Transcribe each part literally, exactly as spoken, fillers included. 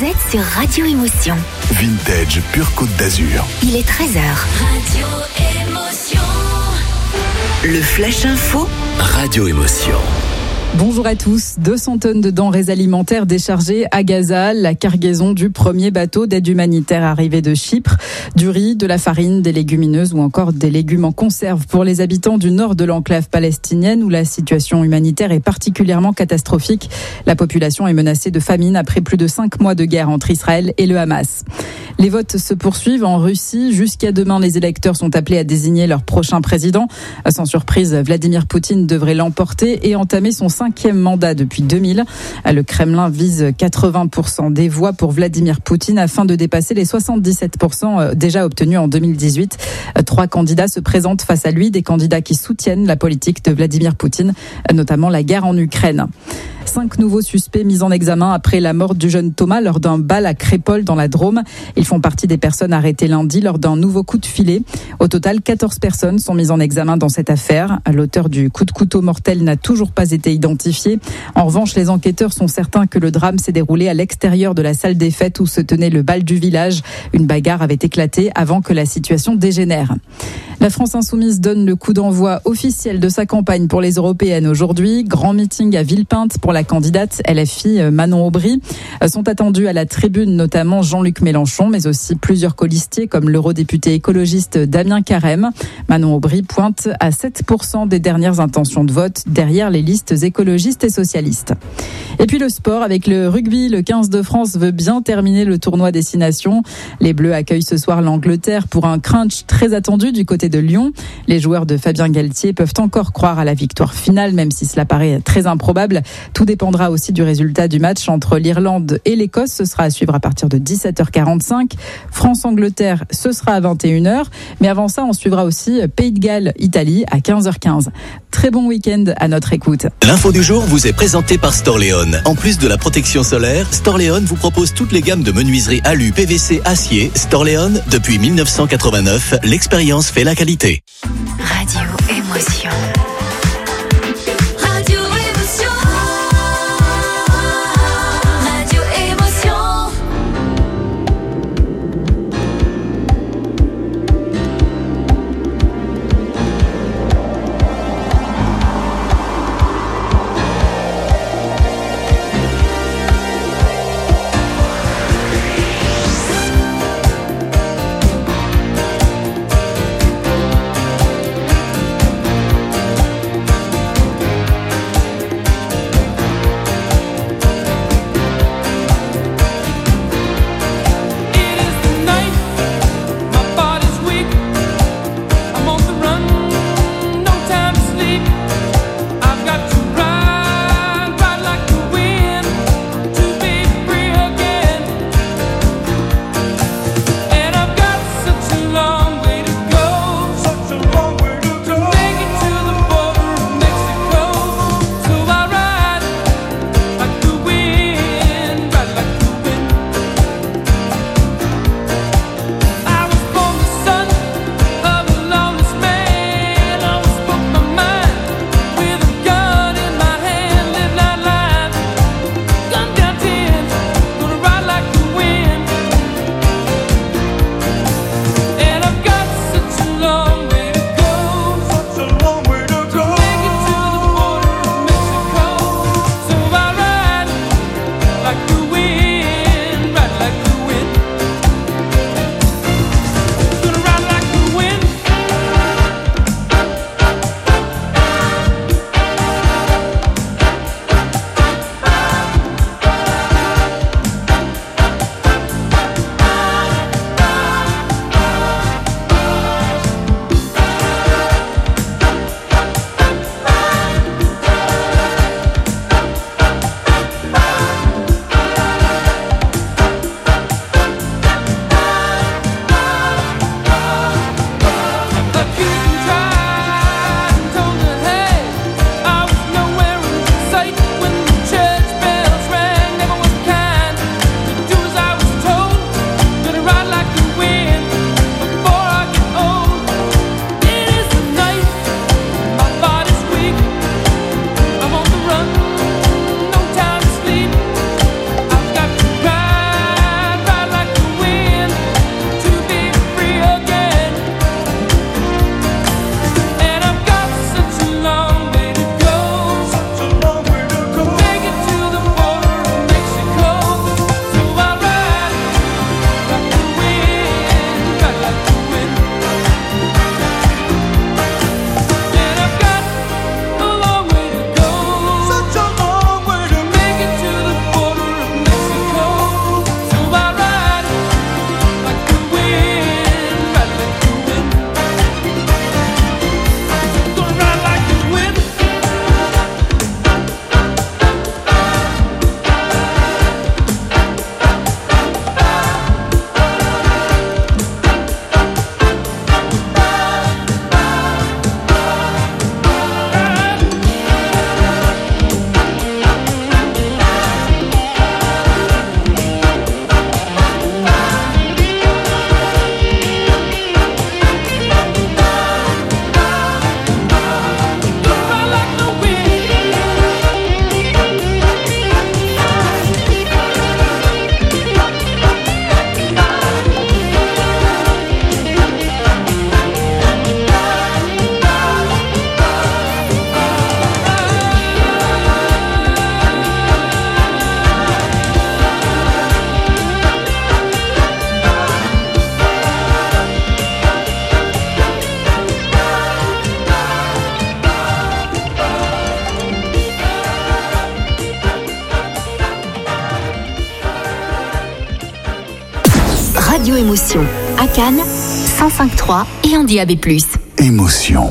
êtes sur Radio Émotion. Vintage Pure Côte d'Azur. Il est treize heures. Radio Émotion. Le Flash Info. Radio Émotion. Bonjour à tous. deux cents tonnes de denrées alimentaires déchargées à Gaza. La cargaison du premier bateau d'aide humanitaire arrivé de Chypre. Du riz, de la farine, des légumineuses ou encore des légumes en conserve pour les habitants du nord de l'enclave palestinienne où la situation humanitaire est particulièrement catastrophique. La population est menacée de famine après plus de cinq mois de guerre entre Israël et le Hamas. Les votes se poursuivent en Russie. Jusqu'à demain, les électeurs sont appelés à désigner leur prochain président. Sans surprise, Vladimir Poutine devrait l'emporter et entamer son cinquième mandat depuis deux mille. Le Kremlin vise quatre-vingts pour cent des voix pour Vladimir Poutine afin de dépasser les soixante-dix-sept pour cent déjà obtenus en deux mille dix-huit. Trois candidats se présentent face à lui, des candidats qui soutiennent la politique de Vladimir Poutine, notamment la guerre en Ukraine. Cinq nouveaux suspects mis en examen après la mort du jeune Thomas lors d'un bal à Crépol dans la Drôme. Ils font partie des personnes arrêtées lundi lors d'un nouveau coup de filet. Au total, quatorze personnes sont mises en examen dans cette affaire. L'auteur du coup de couteau mortel n'a toujours pas été identifié. En revanche, les enquêteurs sont certains que le drame s'est déroulé à l'extérieur de la salle des fêtes où se tenait le bal du village. Une bagarre avait éclaté avant que la situation dégénère. La France Insoumise donne le coup d'envoi officiel de sa campagne pour les européennes aujourd'hui. Grand meeting à Villepinte pour la candidate L F I Manon Aubry. Sont attendus à la tribune notamment Jean-Luc Mélenchon, mais aussi plusieurs colistiers comme l'eurodéputé écologiste Damien Carême. Manon Aubry pointe à sept pour cent des dernières intentions de vote derrière les listes écologistes et socialistes. Et puis le sport avec le rugby. Le quinze de France veut bien terminer le tournoi Destination. Les Bleus accueillent ce soir l'Angleterre pour un crunch très attendu du côté de Lyon. Les joueurs de Fabien Galtier peuvent encore croire à la victoire finale, même si cela paraît très improbable. Tout dépendra aussi du résultat du match entre l'Irlande et l'Écosse. Ce sera à suivre à partir de dix-sept heures quarante-cinq. France-Angleterre, ce sera à vingt et une heures. Mais avant ça, on suivra aussi Pays de Galles-Italie à quinze heures quinze. Très bon week-end à notre écoute. L'info du jour vous est présentée par Storléon. En plus de la protection solaire, Storléon vous propose toutes les gammes de menuiserie alu, P V C, acier. Storléon, depuis mille neuf cent quatre-vingt-neuf, l'expérience fait la qualité. Radio Émotion. Radio Émotion. Radio Émotion. Radio Émotion. À Cannes, cent cinq virgule trois et en D A B plus. Émotion.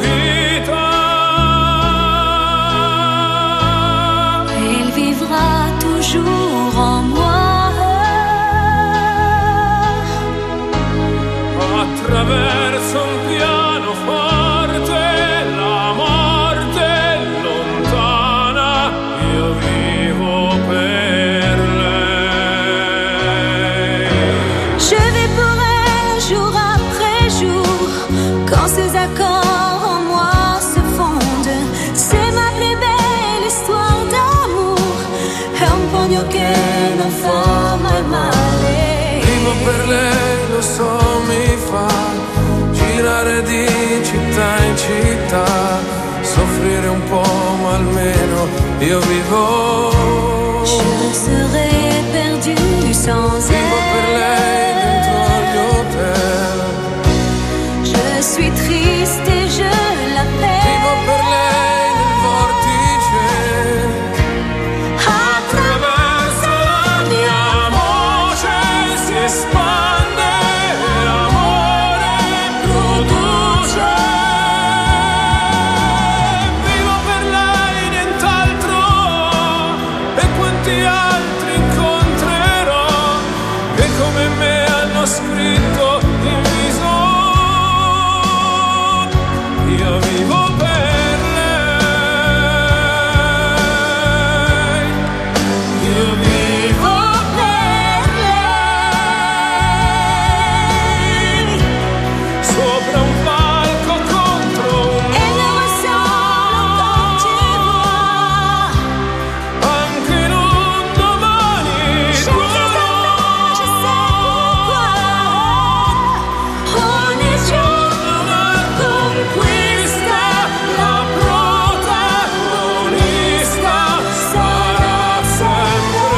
Elle vivra accords en moi se fondent. C'est ma plus belle histoire d'amour. È un pugno che non fa mai male. Vivo per lei, lo so, mi fa girare di città in città, soffrire un po', ma almeno io vivo. Je serais perdu sans elle. Vivo per lei dentro agli hotel. Je suis triste et je l'appelle. Vivo per lei nel vortice. Attraverso la mia voce si espande, l'amore produce. Vivo per lei, nient'altro. E quanti altri incontrerò che come me hanno scritto in viso. Io vivo per lei. Io vivo per lei. Sopra un palco contro un Elle me ressemble comme tu vois. anche in un domani Je tuo. sais pourquoi, je sais pourquoi. Ogni giorno conquista, La protagonista sarà sempre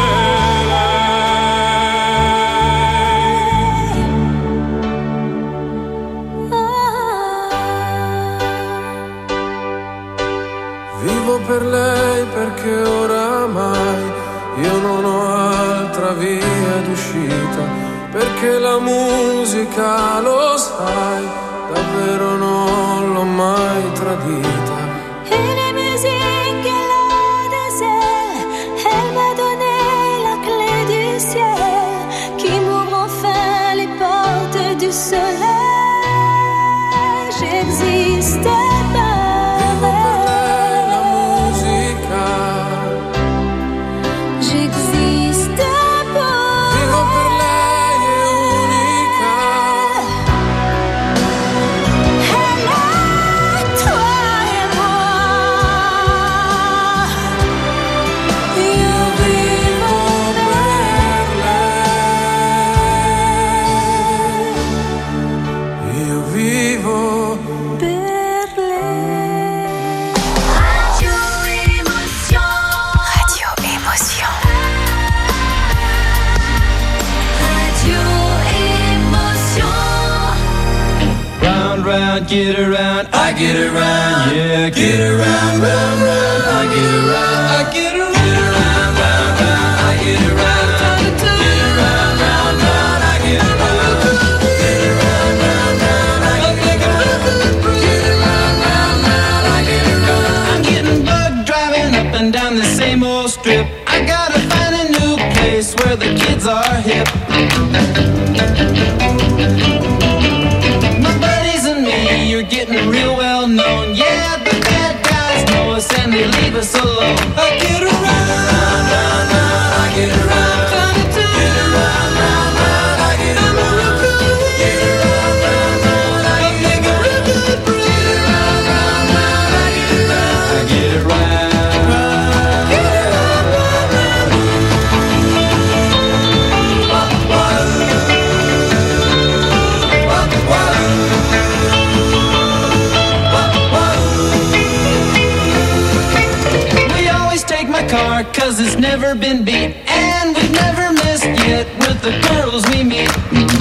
lei. Vivo per lei perché oramai io non ho altra via d'uscita, perché la musica, lo sai, davvero non l'ho mai tradita. Et les musiques qu'elle a des ailes, elle m'a donné la clé du ciel, qui m'ouvre enfin les portes du soleil. J'existe Vivo per par lei la elle. musica. J'existe pour Vivo per lei è unica. elle, toi et moi. Io vivo per lei. Io vivo per lei. Radio Émotion. Radio Émotion. Radio Émotion. Round, round, get around, I get around, yeah, get around, round, round, I get around, I get around, get around, round, round, I get around, get around, round, round, I get around, get around, round, round, I get around, get around, round, round, I get around. I'm getting bugged driving up and down the same old strip. I gotta find a new place where the kids are hip. My buddies and me, you're getting real well known. Yeah, the bad guys know us and they leave us alone. I get around, round, round, round, I get around. Get around, round, round, I get around. Get around, round, round, I get around. Get around, round, round, I get around. I get around. Get around, round, round. Wah, wah. Wah, wah. We always take my car cause it's never been beat, and we've never missed yet with the girls we meet.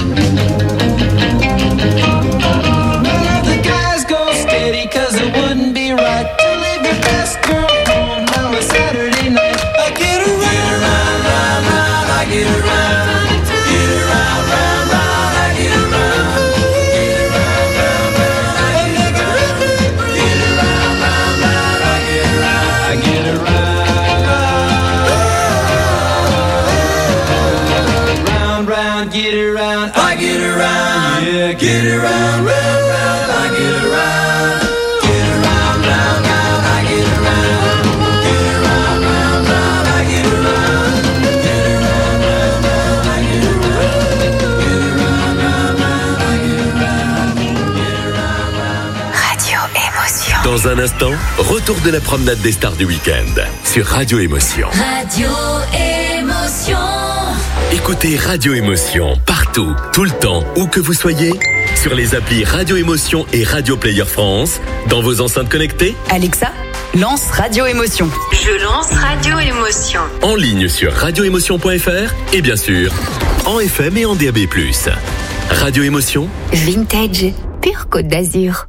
None of the guys go steady cause it wouldn't be right to leave your best girl home on a Saturday night. I get around, get around, round, round, I get around. Get around, round, round, I get around. Get around, round, round, I get around. Get around, round, round, I get around. I get around. Round, round, get around. Dans un instant, retour de la promenade des stars du week-end sur Radio Émotion. Radio Émotion. Écoutez Radio Émotion partout, tout le temps, où que vous soyez, sur les applis Radio Émotion et Radio Player France, dans vos enceintes connectées, Alexa, lance Radio Émotion. Je lance Radio Émotion. en ligne sur radio émotion point f r et bien sûr, en F M et en D A B plus. Radio Émotion, Vintage, pure Côte d'Azur.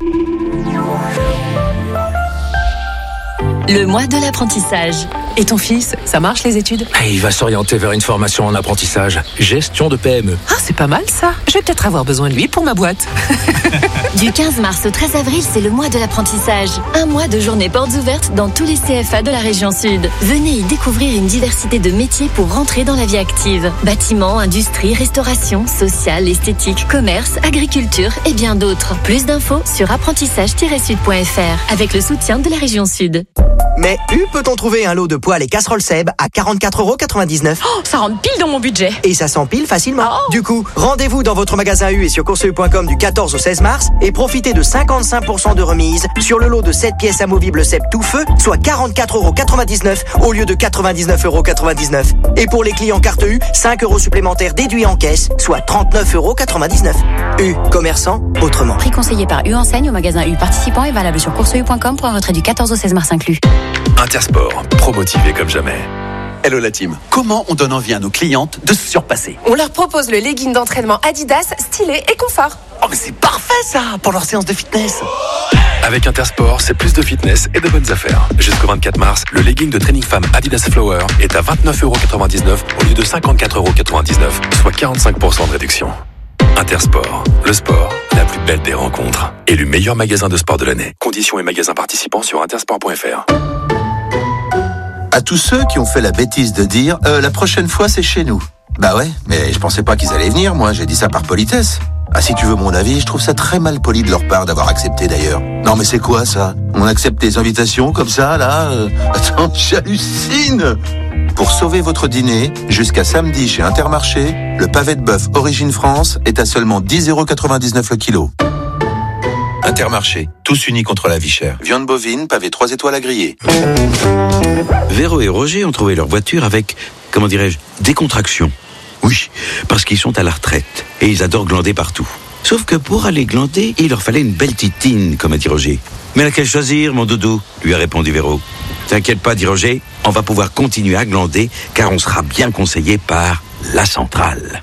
Le mois de l'apprentissage. Et ton fils, ça marche les études? Il va s'orienter vers une formation en apprentissage. Gestion de P M E. Ah, c'est pas mal ça. Je vais peut-être avoir besoin de lui pour ma boîte. Du quinze mars au treize avril, c'est le mois de l'apprentissage. Un mois de journées portes ouvertes dans tous les C F A de la région sud. Venez y découvrir une diversité de métiers pour rentrer dans la vie active. Bâtiments, industrie, restauration, social, esthétique, commerce, agriculture et bien d'autres. Plus d'infos sur apprentissage tiret sud point f r avec le soutien de la région sud. Mais U peut-on trouver un lot de poêles et casseroles Seb à quarante-quatre euros quatre-vingt-dix-neuf. Oh, ça rentre pile dans mon budget. Et ça s'empile facilement. Oh. Du coup, rendez-vous dans votre magasin U et sur course u point com du quatorze au seize mars et profitez de cinquante-cinq pour cent de remise sur le lot de sept pièces amovibles Seb tout feu, soit quarante-quatre euros quatre-vingt-dix-neuf au lieu de quatre-vingt-dix-neuf euros quatre-vingt-dix-neuf. Et pour les clients carte U, cinq euros supplémentaires déduits en caisse, soit trente-neuf euros quatre-vingt-dix-neuf. U, commerçant autrement. Prix conseillé par U enseigne au magasin U participant et valable sur course u point com pour un retrait du quatorze au seize mars inclus. Intersport, pro-motivé comme jamais. Hello la team. Comment on donne envie à nos clientes de se surpasser? On leur propose le legging d'entraînement Adidas, stylé et confort. Oh mais c'est parfait ça pour leur séance de fitness. Avec Intersport, c'est plus de fitness et de bonnes affaires. Jusqu'au vingt-quatre mars, le legging de training femme Adidas Flower est à vingt-neuf euros quatre-vingt-dix-neuf au lieu de cinquante-quatre euros quatre-vingt-dix-neuf, soit quarante-cinq pour cent de réduction. Intersport, le sport, la plus belle des rencontres. Élu meilleur magasin de sport de l'année. Conditions et magasins participants sur intersport point f r. À tous ceux qui ont fait la bêtise de dire euh, la prochaine fois c'est chez nous. Bah ouais, mais je pensais pas qu'ils allaient venir, moi j'ai dit ça par politesse. Ah si tu veux mon avis, je trouve ça très mal poli de leur part d'avoir accepté d'ailleurs. Non mais c'est quoi ça? On accepte des invitations comme ça là euh... Attends, j'hallucine. Pour sauver votre dîner, jusqu'à samedi chez Intermarché, le pavé de bœuf Origine France est à seulement dix euros quatre-vingt-dix-neuf le kilo. Intermarché, tous unis contre la vie chère. Viande bovine, pavé trois étoiles à griller. Véro et Roger ont trouvé leur voiture avec, comment dirais-je, décontraction. Oui, parce qu'ils sont à la retraite et ils adorent glander partout. Sauf que pour aller glander, il leur fallait une belle titine, comme a dit Roger. Mais laquelle choisir, mon doudou? Lui a répondu Véro. T'inquiète pas, dit Roger, on va pouvoir continuer à glander car on sera bien conseillé par La Centrale.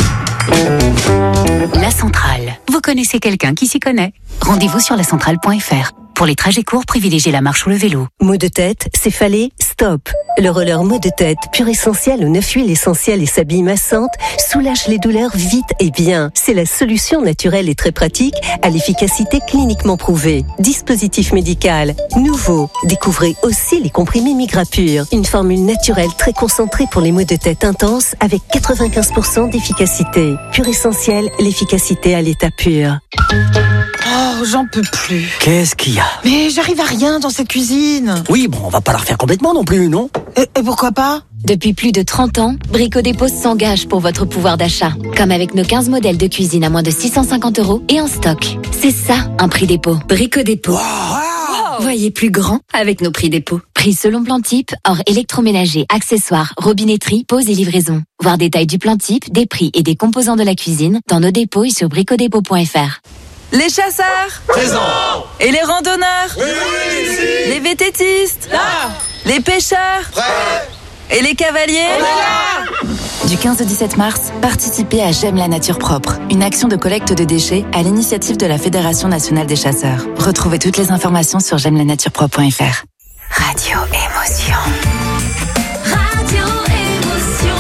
La Centrale. Vous connaissez quelqu'un qui s'y connaît? Rendez-vous sur la centrale point f r. Pour les trajets courts, privilégiez la marche ou le vélo. Maux de tête, céphalée, stop. Le roller maux de tête, pur essentiel aux neuf huiles essentielles et sa bille massante, soulage les douleurs vite et bien. C'est la solution naturelle et très pratique à l'efficacité cliniquement prouvée. Dispositif médical, nouveau. Découvrez aussi les comprimés Migrapur. Une formule naturelle très concentrée pour les maux de tête intenses avec quatre-vingt-quinze pour cent d'efficacité. Pur essentiel, l'efficacité à l'état pur. Oh, j'en peux plus. Qu'est-ce qu'il y a? Mais j'arrive à rien dans cette cuisine. Oui, bon, on va pas la refaire complètement non plus, non? Et, et pourquoi pas? Depuis plus de trente ans, Brico Dépôt s'engage pour votre pouvoir d'achat. Comme avec nos quinze modèles de cuisine à moins de six cent cinquante euros et en stock. C'est ça, un prix dépôt. Brico Dépôt. Wow. Voyez plus grand avec nos prix dépôt. Prix selon plan type, hors électroménager, accessoires, robinetterie, pose et livraison. Voir détails du plan type, des prix et des composants de la cuisine dans nos dépôts et sur brico dépôt point f r. Les chasseurs Présents. Et les randonneurs Oui, oui, ici. Les vététistes Là. Les pêcheurs Prêt. Et les cavaliers On est là. Du quinze au dix-sept mars, participez à J'aime la nature propre, une action de collecte de déchets à l'initiative de la Fédération nationale des chasseurs. Retrouvez toutes les informations sur j'aime la nature propre point f r. Radio Émotion. Radio Émotion.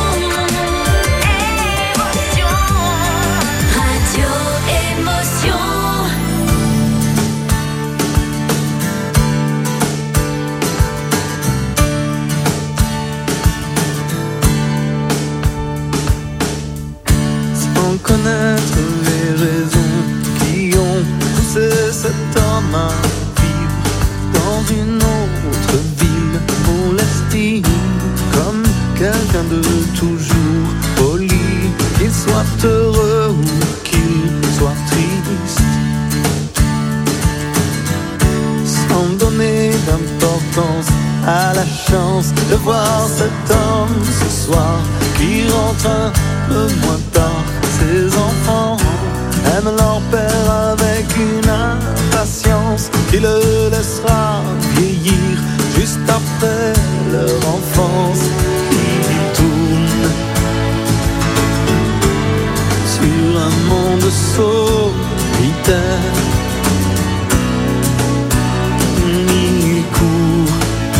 Émotion. Radio Émotion. Sans connaître les raisons qui ont poussé cet homme à vivre dans une autre ville, pour l'estime comme quelqu'un de toujours poli, qu'il soit heureux ou qu'il soit triste. pense à la chance de voir cet homme ce soir qui rentre un peu moins tard. Ses enfants aiment leur père avec une impatience qui le laissera vieillir juste après leur enfance. Il tourne sur un monde solitaire. Il court,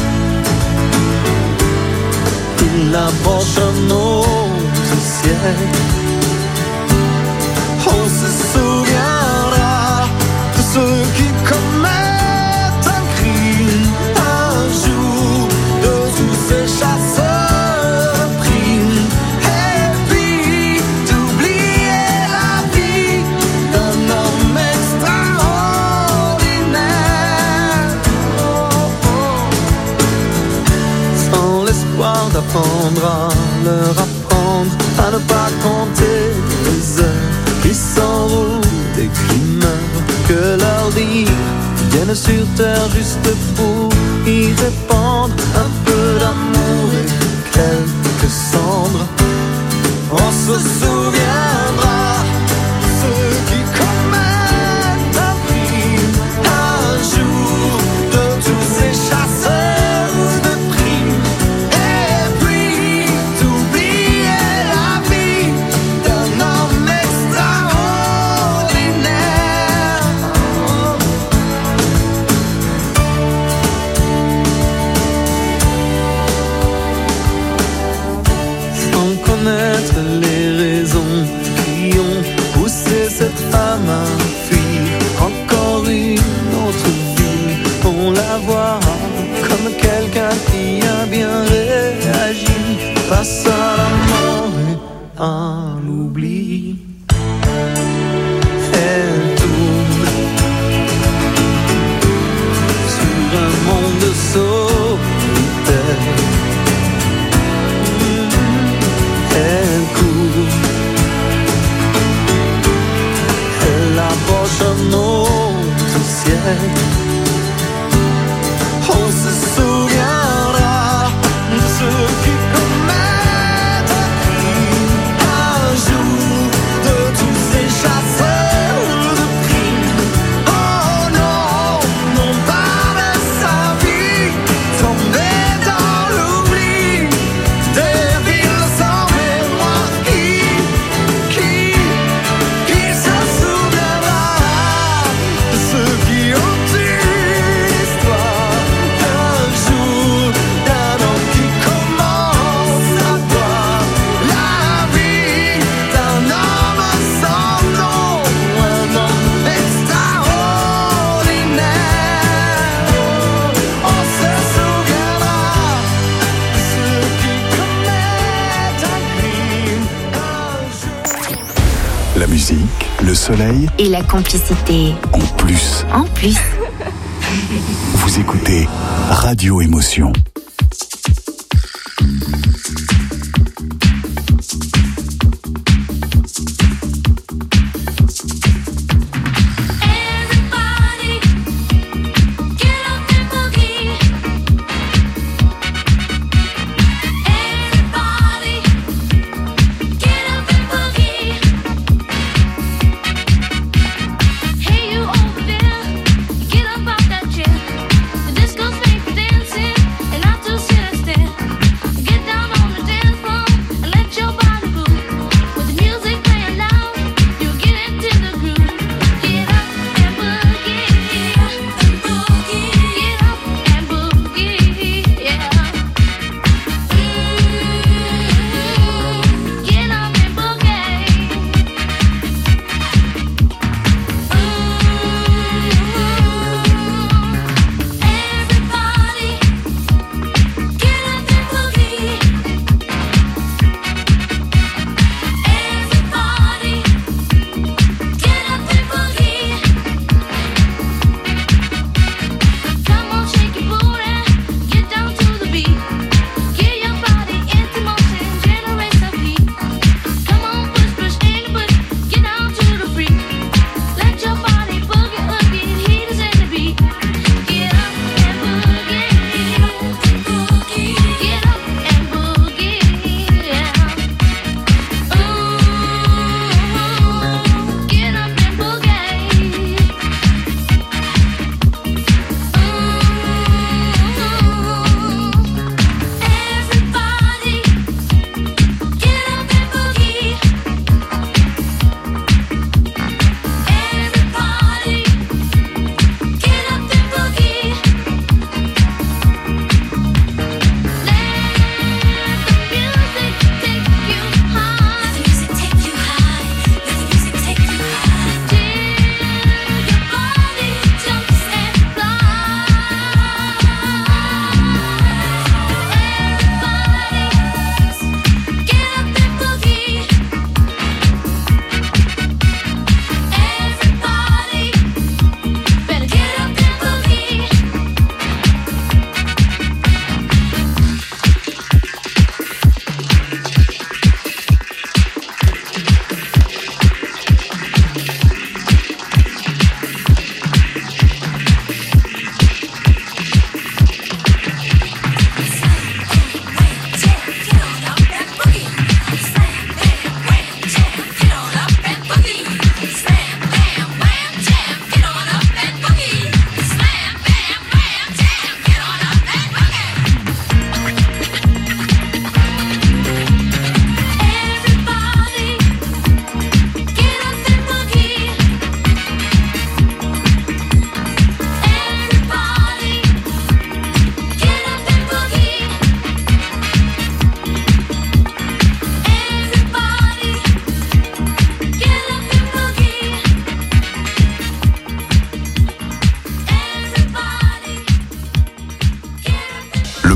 il approche un autre ciel. On se souviendra de ceux qui commettent un crime un jour, de tous ces chasseurs de primes. Et puis d'oublier la vie d'un homme extraordinaire. Oh, oh. Sans l'espoir d'apprendre à leur apprendre à ne pas compter les heures qui s'enroulent et qui meurent, que leur dire viennent sur terre juste pour y répandre un peu d'amour et quelques cendres. On se souviendra de ceux qui commettent un crime un jour, de tous ces chasseurs de primes. Et puis d'oublier la vie d'un homme les raisons qui ont poussé cette femme à fuir encore une autre vie. On la voit comme quelqu'un qui a bien réagi face à la mort et à l'oubli. Elle tourne sur un monde solitaire. Elle court, elle approche un autre ciel. On se souviendra de ceux qui commettent un crime un jour, de tous ces chasseurs de primes. Oh non, non pas de sa vie tombée dans l'oubli des villes sans le soleil et la complicité. En plus. En plus. Vous écoutez Radio Émotion. Get up off that chair. The disco's make you dancing, and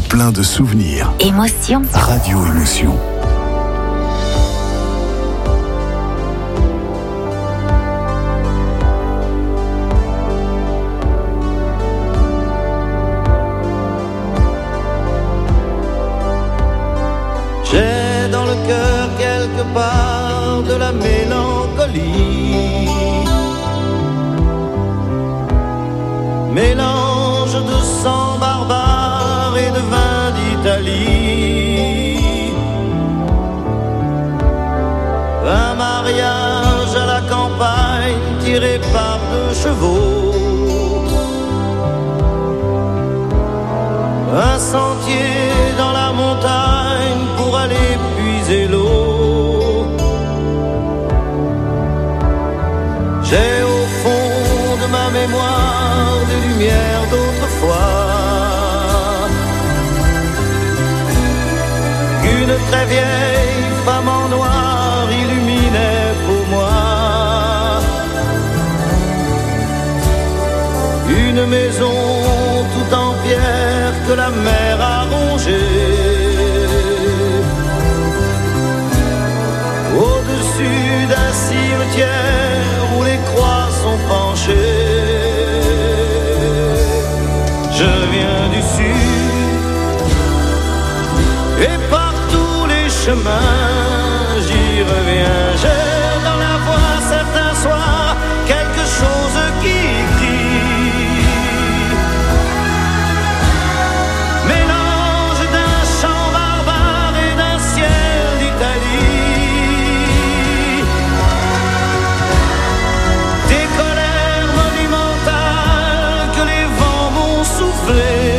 plein de souvenirs. Émotion. Radio Émotion. J'ai dans le cœur quelque part de la mélancolie, mélange de sang barbare et de vin d'Italie. Un mariage à la campagne tiré par deux chevaux, un sentier dans la montagne pour aller puiser l'eau. J'ai au fond de ma mémoire des lumières d'autrefois qu'une très vieille femme en noir illuminait pour moi. Une maison tout en pierre que la mer a rongée, au-dessus d'un cimetière où les croix sont penchées. Je viens du sud et par tous les chemins j'y reviens. J'ai dans la voix certains soirs quelque chose qui crie, mélange d'un chant barbare et d'un ciel d'Italie, des colères monumentales que les vents m'ont soufflées,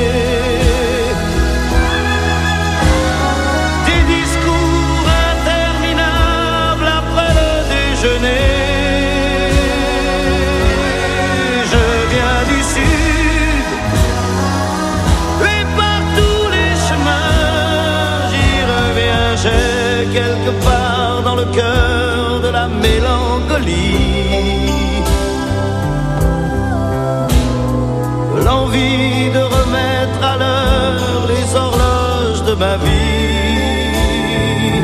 des discours interminables après le déjeuner. Je viens du sud et par tous les chemins j'y reviens. J'ai quelque part dans le cœur de la mélancolie l'envie de remettre à l'heure les horloges de ma vie.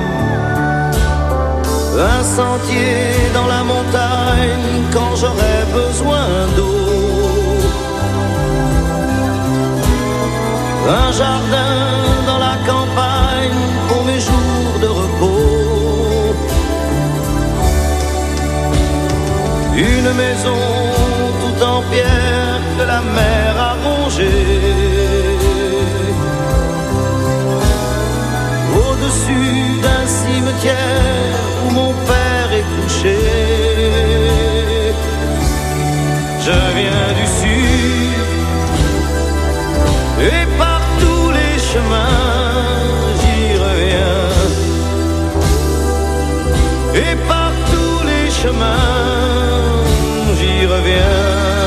Un sentier dans la montagne quand j'aurai besoin d'eau, un jardin dans la campagne pour mes jours de repos, une maison tout en pierre que la mer a rongée, au-dessus d'un cimetière où mon père est couché. Je viens du sud et par tous les chemins j'y reviens, et par tous les chemins j'y reviens.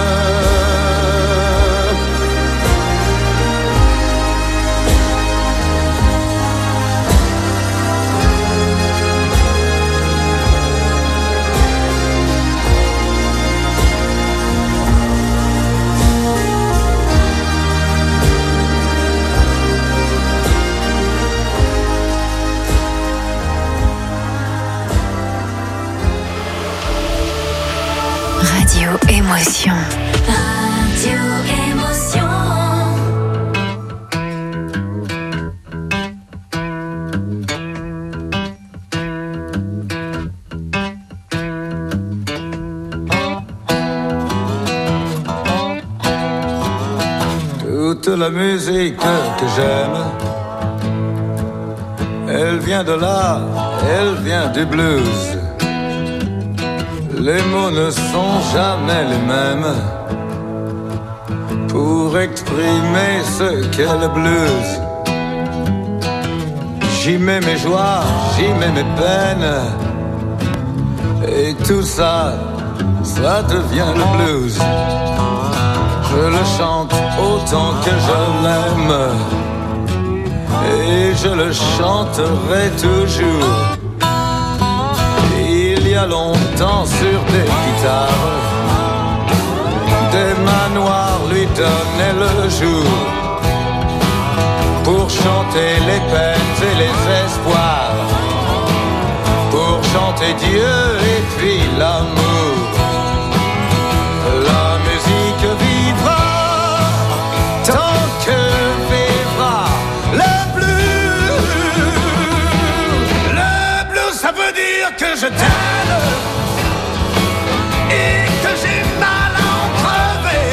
Radio Émotion. Radio Émotion. Toute la musique que j'aime, elle vient de là, elle vient du blues. Les mots ne sont jamais les mêmes pour exprimer ce qu'est le blues. J'y mets mes joies, j'y mets mes peines, et tout ça, ça devient le blues. Je le chante autant que je l'aime, et je le chanterai toujours. Il y a longtemps sur des guitares, des manoirs lui donnaient le jour. chanter les peines et les espoirs, pour chanter Dieu et puis l'amour. La musique vivra tant que vivra le blues. Le blues, ça veut dire que je t'aime et que j'ai mal à en crever.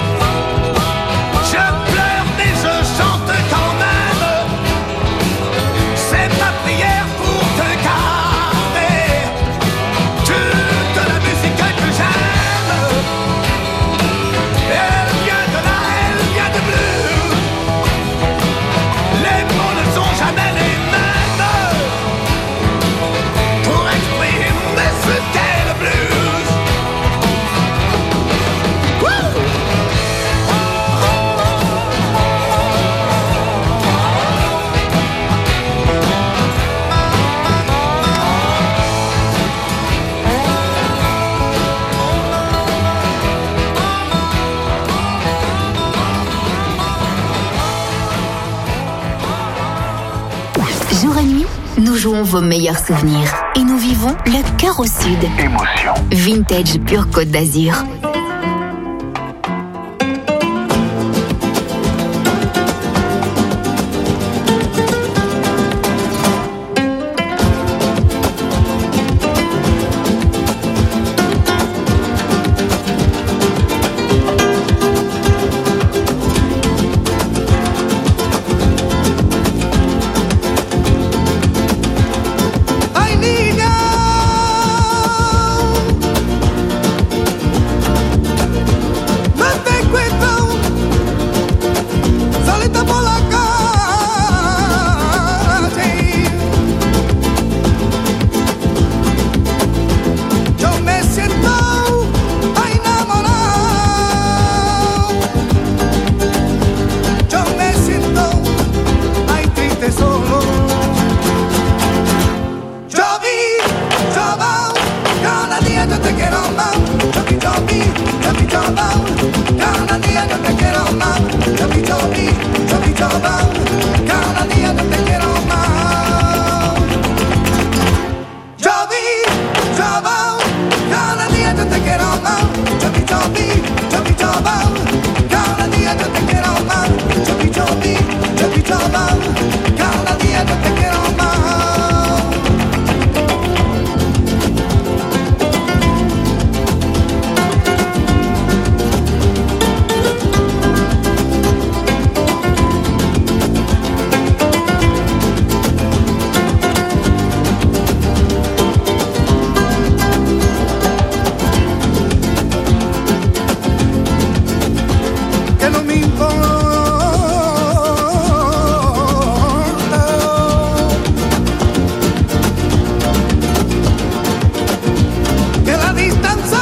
Je pleure mais je chante quand même. C'est ma prière pour te garder toute la musique que j'aime. Elle vient de là, elle vient de blues. Les mots ne sont jamais les mêmes pour exprimer ce qu'est le blues. Wouh! Jour et nuit, nous jouons vos meilleurs souvenirs et nous vivons le cœur au sud. Émotion. Vintage pure Côte d'Azur. Ay, niña, no te encuentro solita por la calle. Yo me siento enamorado. Yo me siento ay triste solo. Yo vi, yo veo, cada día yo te quiero más. Yo vi, yo vi, yo vi, yo veo, cada día yo te quiero más. Yo vi, yo vi, yo vi, yo veo, cada día yo te quiero más. Yo vi, yo veo, cada día yo te quiero más. Yo vi, yo vi, yo vi, yo veo, cada día yo te quiero más. Yo vi, yo vi, yo vi, yo veo, cada día yo te quiero más. Que no me importa que la distancia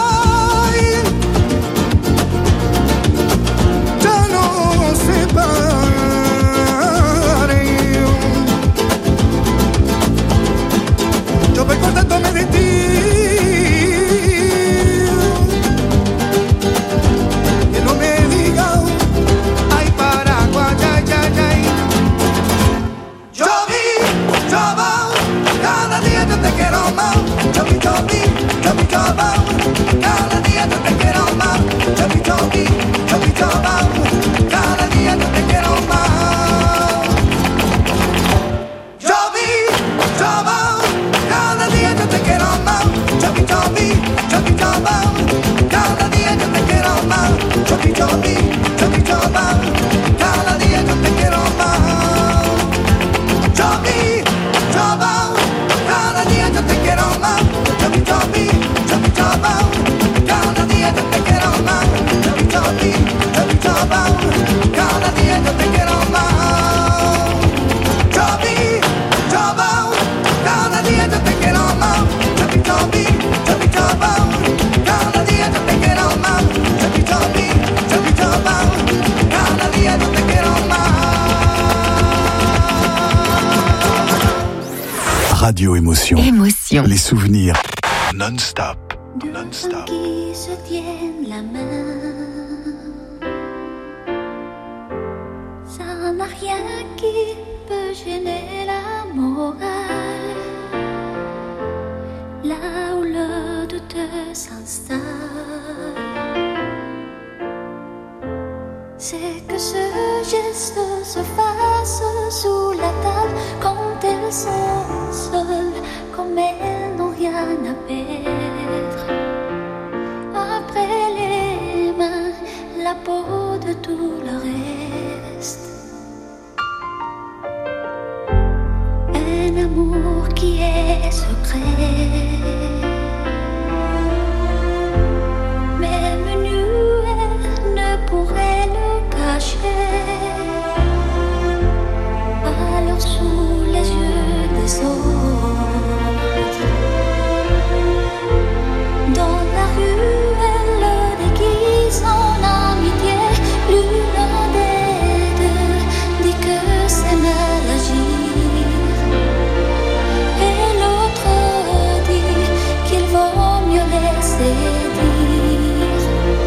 ya no separe. Yo voy contándome de ti. Que no me diga, ay Paraguay, ay, ay, ay. Yo vi, yo veo, cada día yo te quiero más. Yo vi, yo vi, yo vi, yo veo, cada día yo te quiero más. Yo vi, yo vi, yo vi, yo veo, cada día yo te quiero más. Yo vi, yo veo, cada día yo te quiero más. Yo vi, yo vi, yo vi, yo veo, cada día yo te quiero más. Yo vi, yo vi, yo vi, yo veo, cada día yo te quiero más. Yo vi, yo veo, cada día yo te quiero más. Yo vi, yo vi, yo vi, yo veo, cada día yo te quiero más. Yo vi, yo vi, yo vi, yo veo, cada día yo te quiero más. Yo vi, yo veo, cada día yo te quiero más. Yo vi, yo vi, yo vi, yo veo, cada día yo te quiero más. Yo vi, yo vi, yo vi, yo veo, cada día yo te quiero más. Radio Émotion. Émotion. Les souvenirs non-stop. Non-stop. Qui se tiennent la main, ça n'a rien qui s'installe. C'est que ce geste se fasse sous la table quand elles sont seules, comme elles n'ont rien à perdre. Après les mains, la peau de tout le reste. Un amour qui est secret. Même nue, elle ne pourrait le cacher. Alors sous les yeux des autres, dans la rue, elle le déguise en amitié. L'une des deux dit que c'est mal agir, et l'autre dit qu'il vaut mieux laisser dire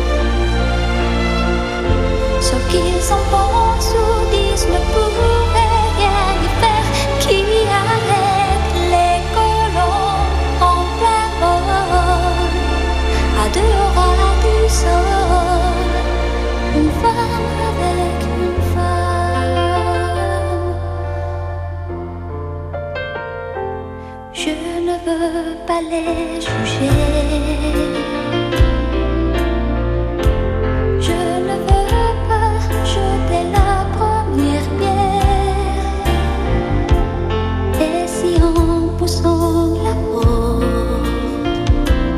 ce qu'ils en pensent ou disent ne pourrait rien y faire. Qui arrête les colons en plein vol, à deux ras du sol, une femme avec une femme. Je ne veux pas les juger. Je ne veux pas jeter la première pierre. Et si en poussant la porte,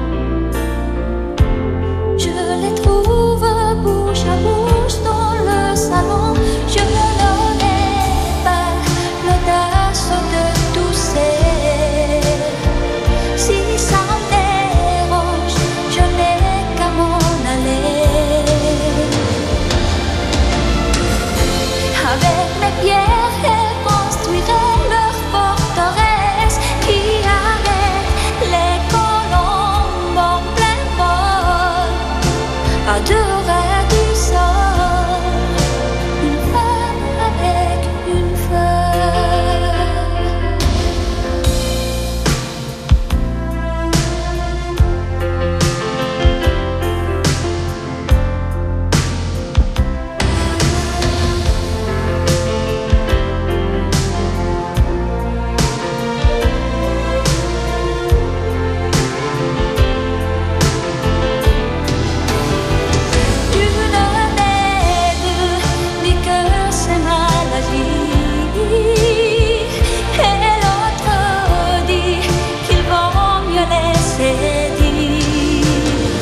je les trouve bouche à bouche dans le salon, je n'aurai pas l'audace de tousser. Si ça me dérange, je n'ai qu'à m'en aller. Avec mes pierres, elles construiraient leur forteresse qui arrête les colombes en plein vol, à deux ras du sol, une femme avec une femme. L'une des deux dit que c'est mal agir, et l'autre dit qu'il vaut mieux laisser dire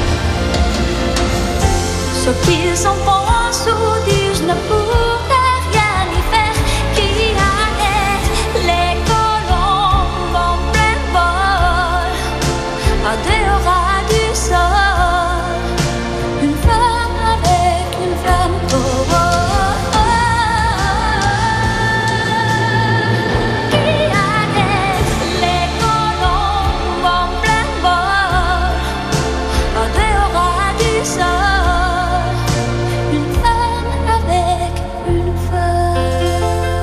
ce qu'ils en pensent ou disent ne pourrait rien y faire. Qui arrête les colombes en plein vol, à deux ras du sol, une femme avec une femme. Oh, oh, oh. Qui arrête les colombes en plein vol, à deux ras du sol, une femme avec une femme.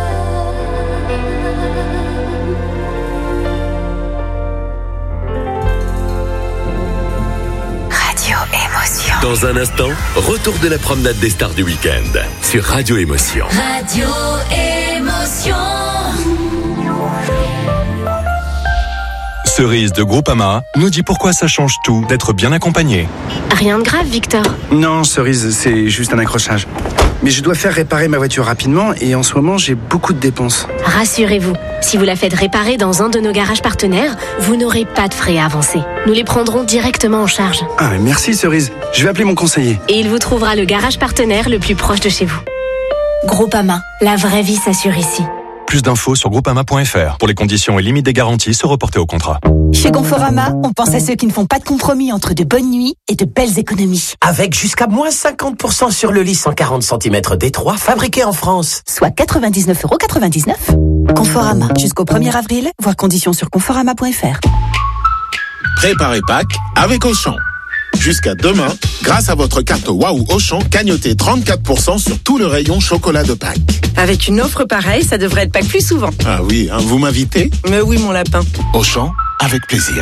Radio Émotion. Dans un instant, retour de la promenade des stars du week-end sur Radio Émotion. Radio Émotion. Cerise de Groupama nous dit pourquoi ça change tout d'être bien accompagné. Rien de grave, Victor. Non, Cerise, c'est juste un accrochage. Mais je dois faire réparer ma voiture rapidement et en ce moment, j'ai beaucoup de dépenses. Rassurez-vous, si vous la faites réparer dans un de nos garages partenaires, vous n'aurez pas de frais à avancer. Nous les prendrons directement en charge. Ah, mais merci Cerise. Je vais appeler mon conseiller. Et il vous trouvera le garage partenaire le plus proche de chez vous. Groupama, la vraie vie s'assure ici. Plus d'infos sur groupama point f r. Pour les conditions et limites des garanties, se reporter au contrat. Chez Conforama, on pense à ceux qui ne font pas de compromis entre de bonnes nuits et de belles économies. Avec jusqu'à moins cinquante pour cent sur le lit cent quarante centimètres Détroit, fabriqué en France. Soit quatre-vingt-dix-neuf euros quatre-vingt-dix-neuf. Conforama. Jusqu'au premier avril, voir conditions sur conforama point f r. Préparez Pâques avec Auchan. Jusqu'à demain, grâce à votre carte Waouh Auchan, cagnotez trente-quatre pour cent sur tout le rayon chocolat de Pâques. Avec une offre pareille, ça devrait être Pâques plus souvent. Ah oui, hein, vous m'invitez ? Mais oui, mon lapin. Auchan, avec plaisir.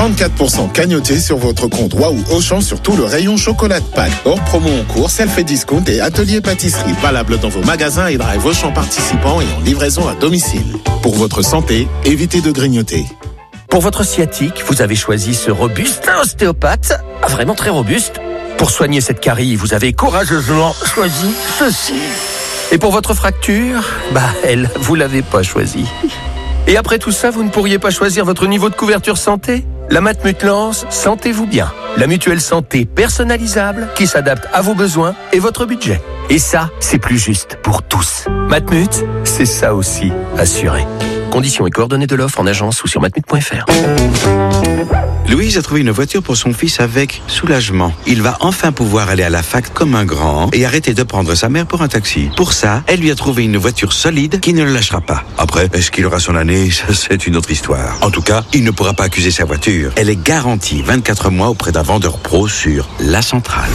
trente-quatre pour cent cagnotés sur votre compte Waouh Auchan sur tout le rayon chocolat de Pâques. Hors promo en cours, self-fait discount et atelier pâtisserie. Valable dans vos magasins et drive Auchan participants et en livraison à domicile. Pour votre santé, évitez de grignoter. Pour votre sciatique, vous avez choisi ce robuste ostéopathe, vraiment très robuste. Pour soigner cette carie, vous avez courageusement choisi ceci. Et pour votre fracture, bah elle, vous l'avez pas choisi. Et après tout ça, vous ne pourriez pas choisir votre niveau de couverture santé ? La Matmut lance Sentez-vous bien. La mutuelle santé personnalisable qui s'adapte à vos besoins et votre budget. Et ça, c'est plus juste pour tous. Matmut, c'est ça aussi, assuré. Conditions et coordonnées de l'offre en agence ou sur matmut point f r. Louise a trouvé une voiture pour son fils avec soulagement. Il va enfin pouvoir aller à la fac comme un grand et arrêter de prendre sa mère pour un taxi. Pour ça, elle lui a trouvé une voiture solide qui ne le lâchera pas. Après, est-ce qu'il aura son année ? Ça, c'est une autre histoire. En tout cas, il ne pourra pas accuser sa voiture. Elle est garantie vingt-quatre mois auprès d'un vendeur pro sur La Centrale.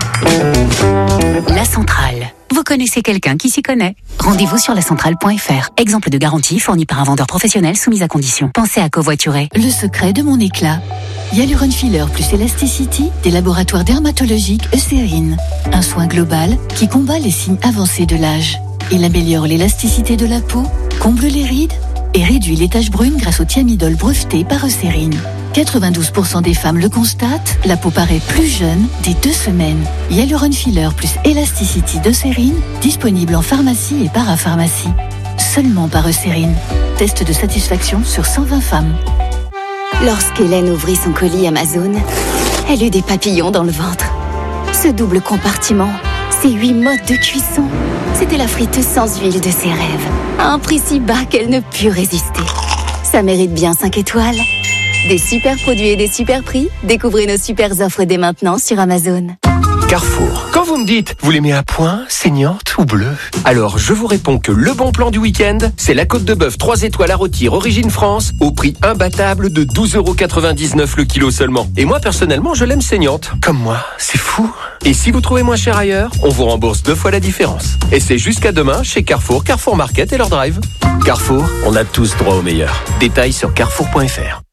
La Centrale. Vous connaissez quelqu'un qui s'y connaît ? Rendez-vous sur la centrale point f r. Exemple de garantie fournie par un vendeur professionnel soumise à condition. Pensez à covoiturer. Le secret de mon éclat. Hyaluron Filler plus Elasticity des laboratoires dermatologiques Eucérine. Un soin global qui combat les signes avancés de l'âge. Il améliore l'élasticité de la peau, comble les rides et réduit les taches brunes grâce au thiamidol breveté par Eucérine. quatre-vingt-douze pour cent des femmes le constatent, la peau paraît plus jeune dès deux semaines. Hyaluron Filler plus Elasticity d'Eucérine, disponible en pharmacie et parapharmacie. Seulement par Eucérine. Test de satisfaction sur cent vingt femmes. Lorsqu'Hélène ouvrit son colis Amazon, elle eut des papillons dans le ventre. Ce double compartiment, ces huit modes de cuisson, c'était la friteuse sans huile de ses rêves. À un prix si bas qu'elle ne put résister. Ça mérite bien cinq étoiles. Des super produits et des super prix. Découvrez nos super offres dès maintenant sur Amazon. Carrefour. Quand vous me dites, vous l'aimez à point, saignante ou bleue ? Alors, je vous réponds que le bon plan du week-end, c'est la côte de bœuf trois étoiles à rôtir origine France au prix imbattable de douze euros quatre-vingt-dix-neuf le kilo seulement. Et moi, personnellement, je l'aime saignante. Comme moi, c'est fou. Et si vous trouvez moins cher ailleurs, on vous rembourse deux fois la différence. Et c'est jusqu'à demain chez Carrefour, Carrefour Market et leur drive. Carrefour, on a tous droit au meilleur. Détails sur carrefour point f r.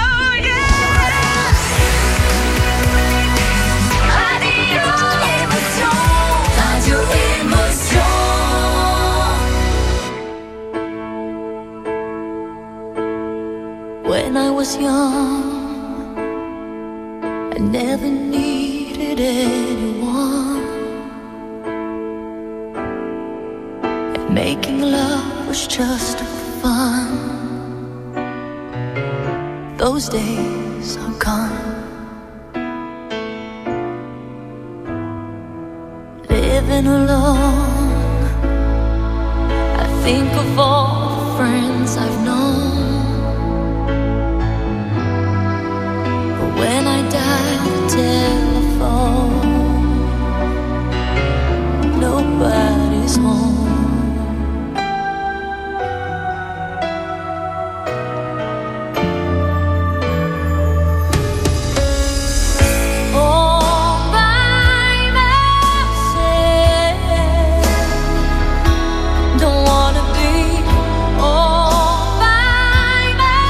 When I was young, I never needed anyone, and making love was just fun. Those days are gone. Living alone, I think of all the friends I've known. When I dial the telephone, nobody's home. All by myself, don't wanna be all by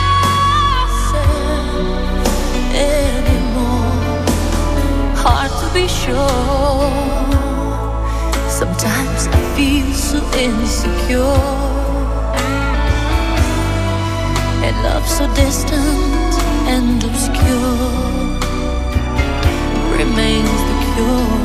myself anymore. Hard to be sure. Sometimes I feel so insecure, and love so distant and obscure remains the cure.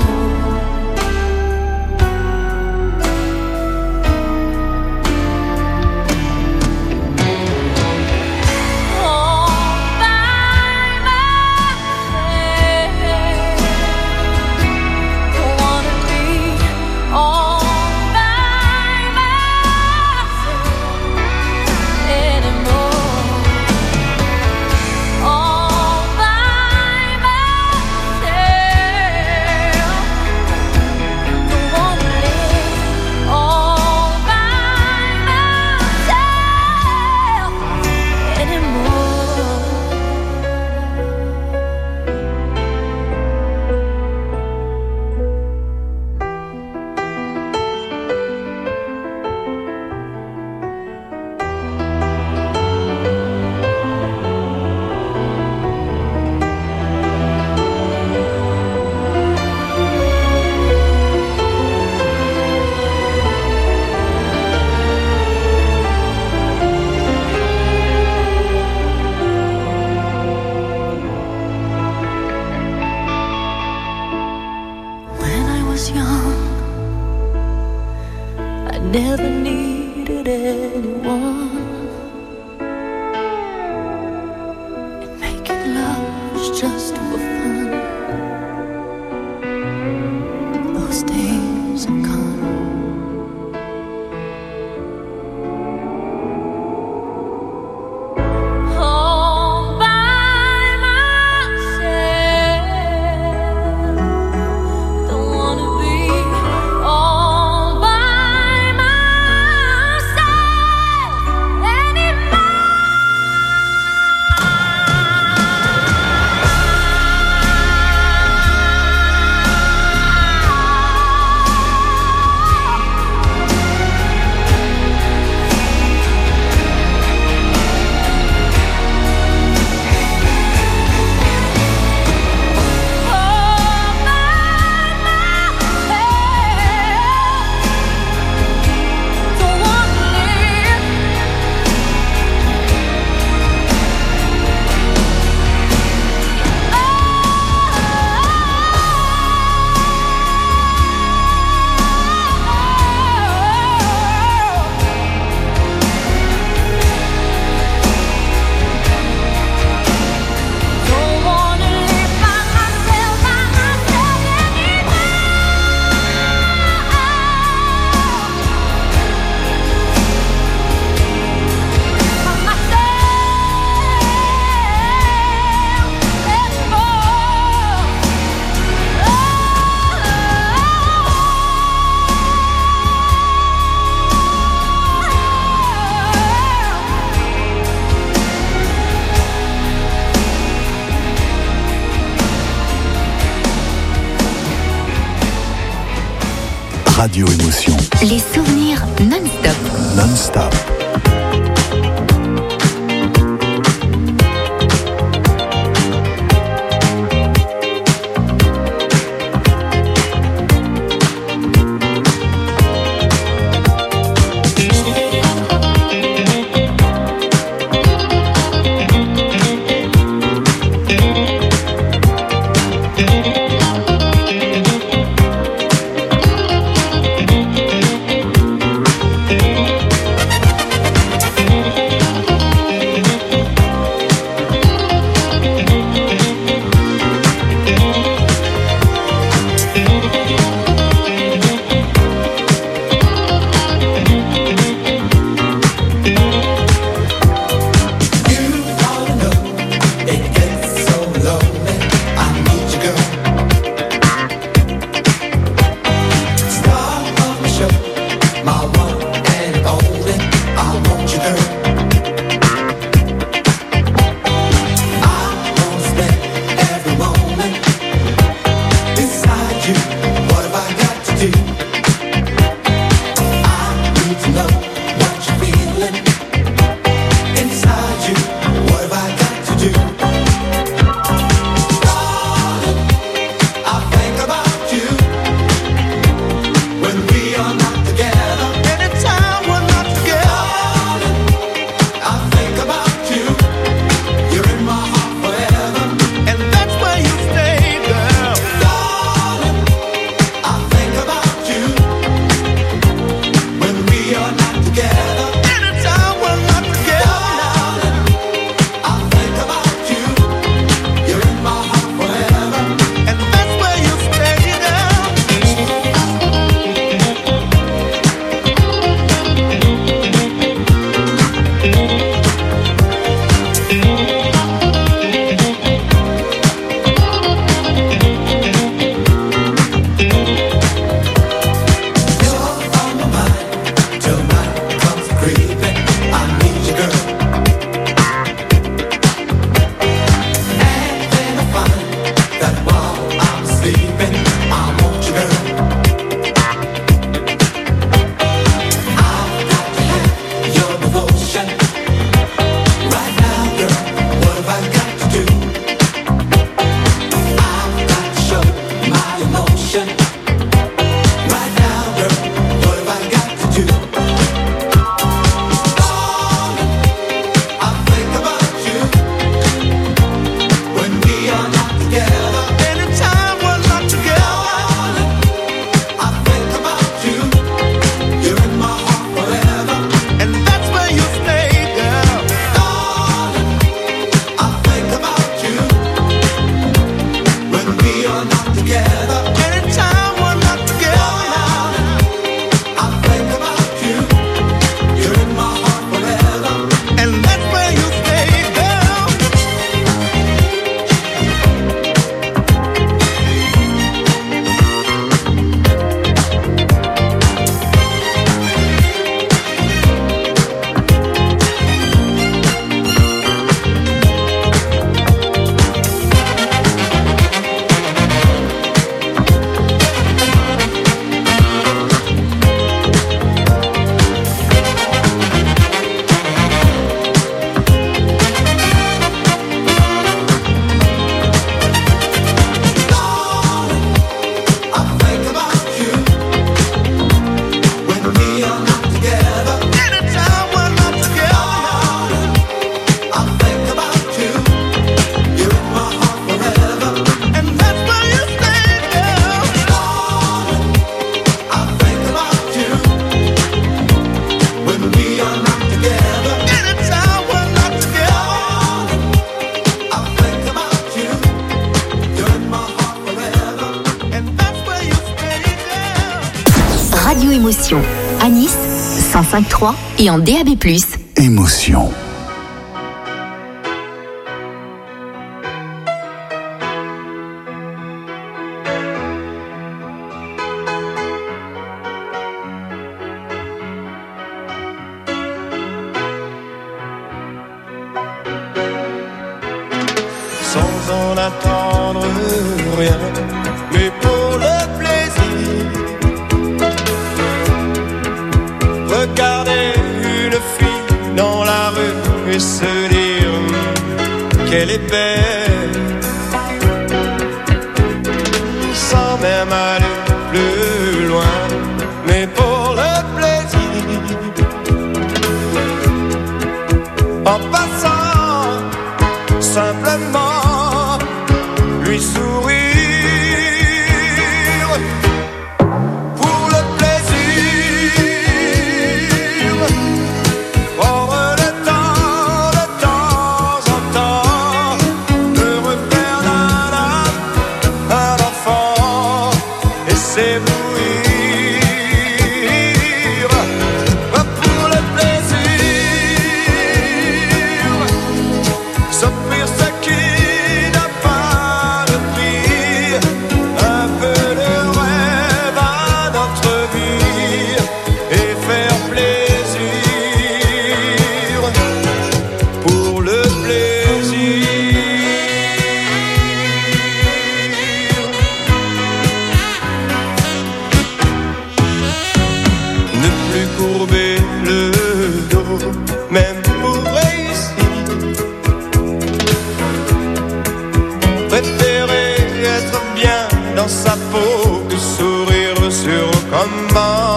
never needed anyone. And making love was just for fun. Those days are gone. Radio Émotion. Les souvenirs non-stop. Non-stop. Radio Émotion. À Nice, cent cinq virgule trois et en D A B plus. Émotion. Sans en attendre rien, mais pour le plaisir. Regarder une fille dans la rue et se dire qu'elle est belle, sans même aller plus loin, mais pour le plaisir. En passant simplement lui sourire pour le plaisir, prendre le temps de temps en temps de refaire d'un âme un enfant et s'éblouir pour le plaisir, s'offrir ce qui n'a pas de prix, un peu de rêve à notre vie et faire plaisir pour le plaisir. Ne plus courber le dos, même pour réussir. Préférer être bien dans sa peau que sourire sur commande.